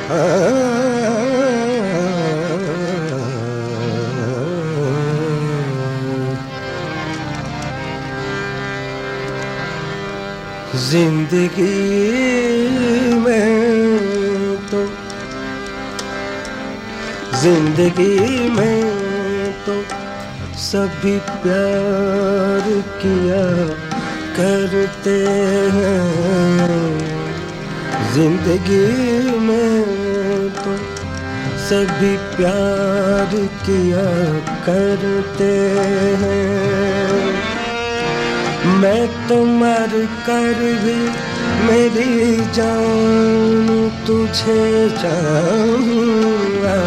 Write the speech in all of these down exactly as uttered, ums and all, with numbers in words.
जिंदगी में तो जिंदगी में तो सभी प्यार किया करते हैं। जिंदगी में तो सभी प्यार किया करते हैं। मैं तो मर कर भी मेरी जान तुझे चाहूँगा।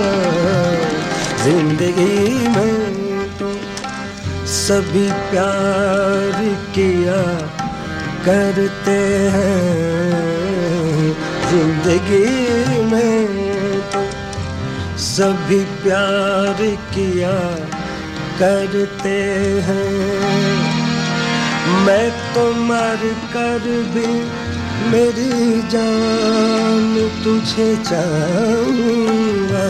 जिंदगी में तो सभी प्यार किया करते हैं। जिंदगी में तो सभी प्यार किया करते हैं। मैं तो मर कर भी मेरी जान तुझे चाहूँगा।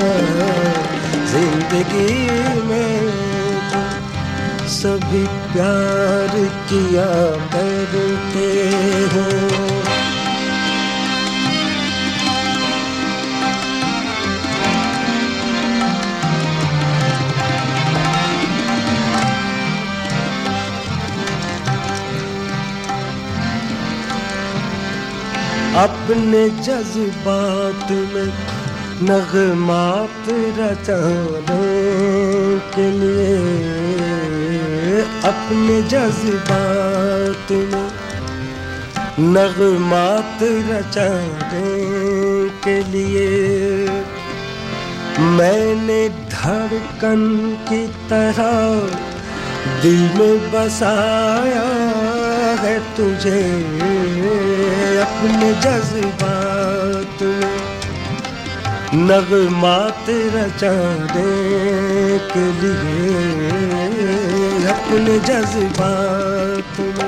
जिंदगी में तो सभी प्यार किया करते हैं। अपने जज्बात में नगमात रचाने के लिए, अपने जज्बात में नगमात रचाने के लिए मैंने धड़कन की तरह दिल में बसाया है तुझे। अपने जज्बात में नगमात रचाने के लिए, अपने जज्बात में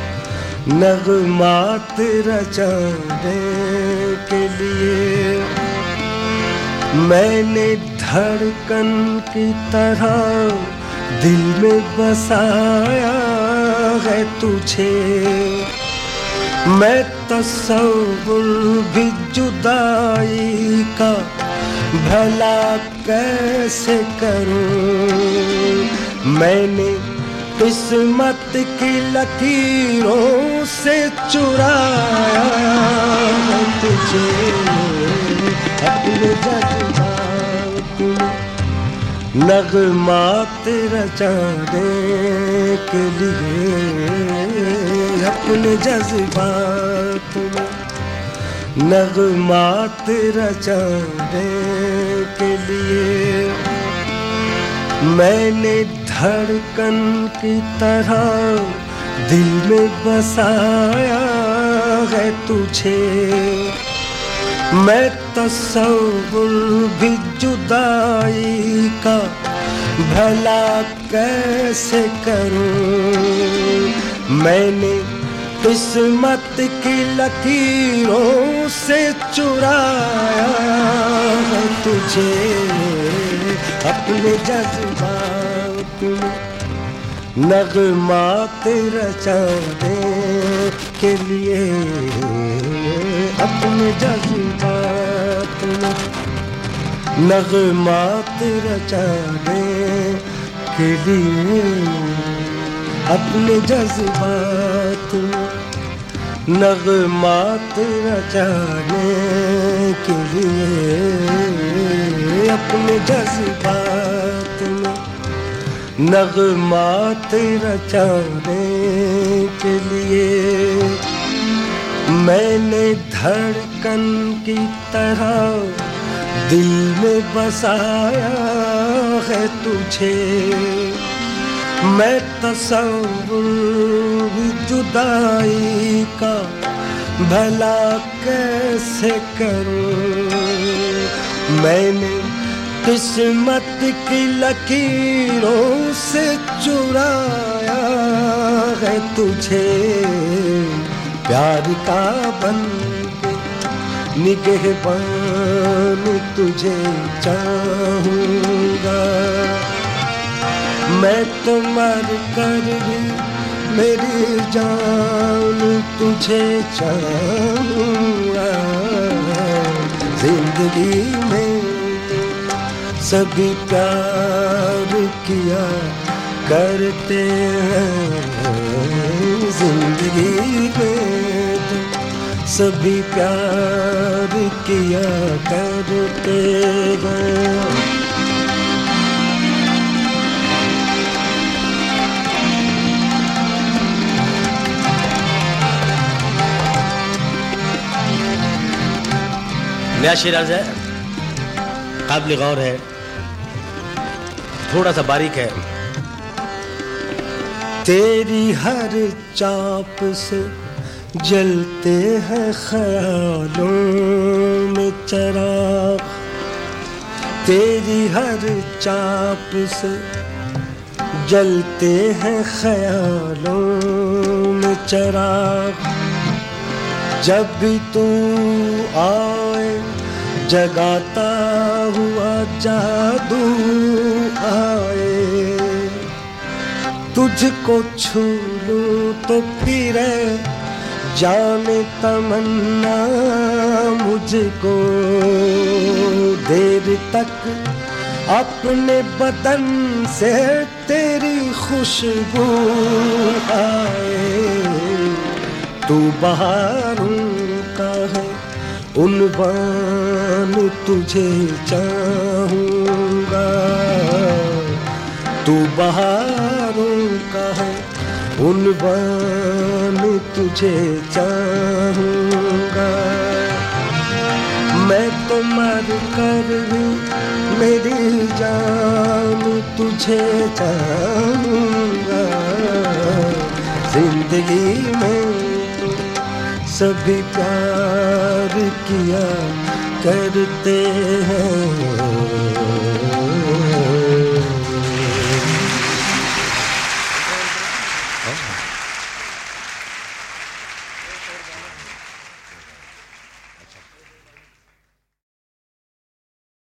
नगमात रचाने के लिए मैंने धड़कन की तरह दिल में बसाया है तुझे। मैं तसव्वुर भी जुदाई का भला कैसे करूं। मैंने किस्मत की लकीरों से चुराया है तुझे। अपने जज्बात में नगमात रचाने के लिए, अपने जज्बात में नगमात रचाने के लिए मैंने धड़कन की तरह दिल में बसाया है तुझे। मैं तसव्वुर भी जुदाई का भला कैसे करूं। मैंने किस्मत की लकीरों से चुराया है तुझे। अपने जज्बात में नगमात रचाने के लिए, अपने जज्बात में नगमात रचाने के लिए, अपने जज्बात में नगमात रचाने के लिए, अपने जज्बात में नगमात रचाने के लिए मैंने धड़कन की तरह दिल में बसाया है तुझे। मैं तसव्वुर जुदाई का भला कैसे करूं। मैंने किस्मत की लकीरों से चुराया है तुझे। प्यार का बंदे निगहबान तुझे चाहूँगा। मैं तो मर कर भी मेरी जान तुझे चाहूँगा। जिंदगी में सभी प्यार किया करते हैं, जिंदगी में सभी प्यार किया करते हैं। नया शेर अर्ज है, काबिल गौर है, थोड़ा सा बारीक है। तेरी हर चाप से जलते हैं ख्यालों में चिराग, तेरी हर चाप से जलते हैं ख्यालों में चिराग। जब भी तू आए जगाता हुआ जादू आए, तुझको छू लूं तो फिर जाने तमन्ना मुझको। देर तक अपने बदन से तेरी खुशबू आए। तू बहारों का है उन्वान तुझे चाहूँगा। तू बहारों का है उन्वान तुझे चाहूँगा। मैं तो मर कर भी मेरी जान तुझे चाहूँगा। जिंदगी में सभी प्यार किया करते हैं।